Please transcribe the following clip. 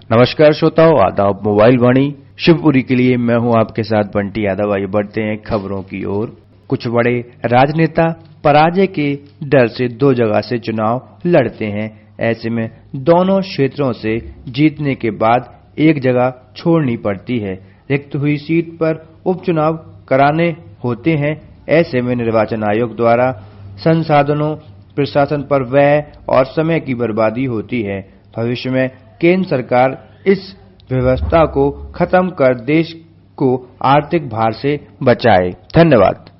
नमस्कार श्रोताओं, आदाब। मोबाइल वाणी शिवपुरी के लिए मैं हूं आपके साथ बंटी यादव। आइए बढ़ते हैं खबरों की ओर। कुछ बड़े राजनेता पराजय के डर से 2 जगह से चुनाव लड़ते हैं। ऐसे में दोनों क्षेत्रों से जीतने के बाद एक जगह छोड़नी पड़ती है। रिक्त हुई सीट पर उपचुनाव कराने होते हैं। ऐसे में निर्वाचन आयोग द्वारा संसाधनों, प्रशासन पर व्यय और समय की बर्बादी होती है। भविष्य में केंद्र सरकार इस व्यवस्था को खत्म कर देश को आर्थिक भार से बचाए। धन्यवाद।